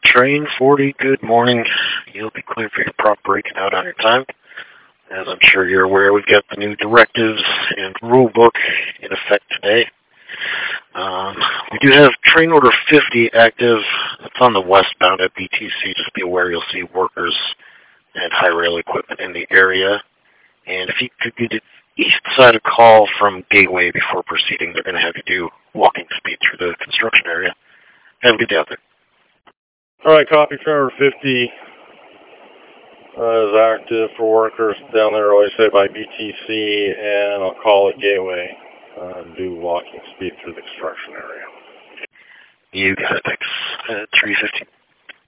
Train 40, good morning. You'll be clear for your prompt breaking out on your time. As I'm sure you're aware, we've got the new directives and rule book in effect today. We do have train order 50 active. It's on the westbound at BTC. Just be aware you'll see workers and high rail equipment in the area. And if you could get to the east side of call from Gateway before proceeding, they're going to have you do walking speed through the construction area. Have a good day out there. All right, copy. Train order 50 is active for workers down there, always say by BTC, and I'll call it Gateway. Do walking speed through the construction area. You got it, thanks. 315.